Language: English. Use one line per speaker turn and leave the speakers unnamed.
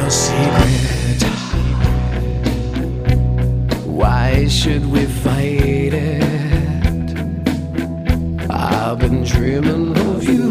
a secret. Why should we fight it? I've been dreaming of you